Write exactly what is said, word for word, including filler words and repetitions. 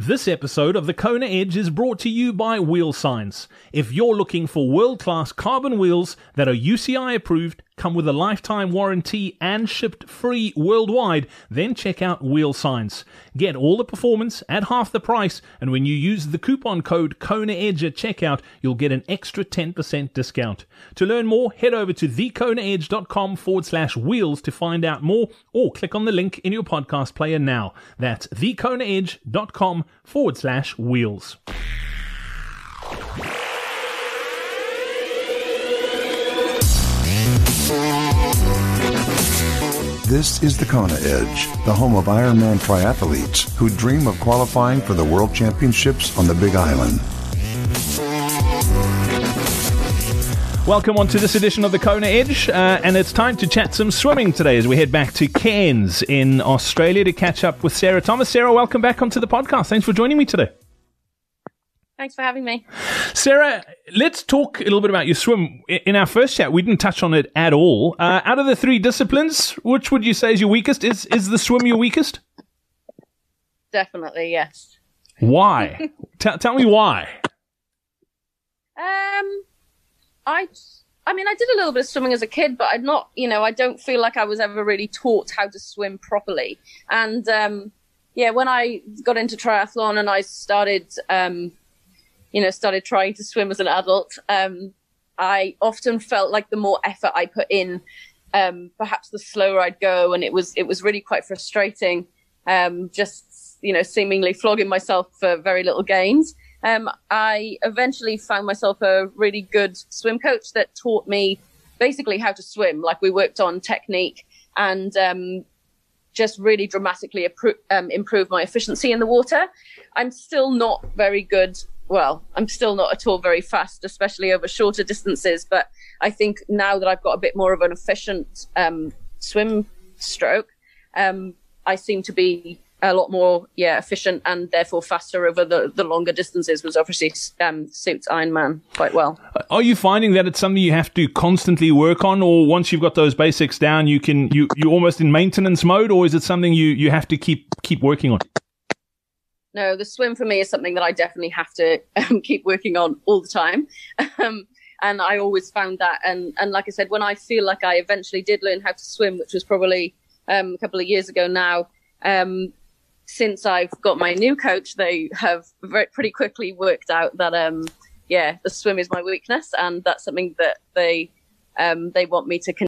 This episode of the Kona Edge is brought to you by Wheel Science. If you're looking for world-class carbon wheels that are U C I approved, come with a lifetime warranty and shipped free worldwide, then check out Wheel Science. Get all the performance at half the price, and when you use the coupon code KONAEDGE at checkout, you'll get an extra ten percent discount. To learn more, head over to thekonaedge.com forward slash wheels to find out more, or click on the link in your podcast player now. That's thekonaedge.com forward slash wheels. This is the Kona Edge, the home of Ironman triathletes who dream of qualifying for the World Championships on the Big Island. Welcome on to this edition of the Kona Edge, uh, and it's time to chat some swimming today as we head back to Cairns in Australia to catch up with Sarah Thomas. Sarah, welcome back onto the podcast. Thanks for joining me today. Thanks for having me. Sarah, let's talk a little bit about your swim. In our first chat, we didn't touch on it at all. Uh, out of the three disciplines, which would you say is your weakest? Is is the swim your weakest? Definitely, yes. Why? T- tell me why. Um, I, I mean, I did a little bit of swimming as a kid, but I'd not, you know, I don't feel like I was ever really taught how to swim properly. And um, yeah, when I got into triathlon and I started, um, you know, started trying to swim as an adult, um, I often felt like the more effort I put in, um, perhaps the slower I'd go, and it was it was really quite frustrating. Um, just you know, seemingly flogging myself for very little gains. Um, I eventually found myself a really good swim coach that taught me basically how to swim. Like, we worked on technique and um, just really dramatically appro- um, improved my efficiency in the water. I'm still not very good. Well, I'm still not at all very fast, especially over shorter distances. But I think now that I've got a bit more of an efficient um, swim stroke, um, I seem to be a lot more, yeah, efficient and therefore faster over the, the longer distances, which obviously um, suits Ironman quite well. Are you finding that it's something you have to constantly work on, or once you've got those basics down, you can you you almost in maintenance mode, or is it something you, you have to keep keep working on? No, the swim for me is something that I definitely have to um, keep working on all the time. Um, and I always found that. And, and like I said, when I feel like I eventually did learn how to swim, which was probably um, a couple of years ago now, um, since I've got my new coach, they have very, pretty quickly worked out that, um, yeah, the swim is my weakness. And that's something that they um, they want me to continue.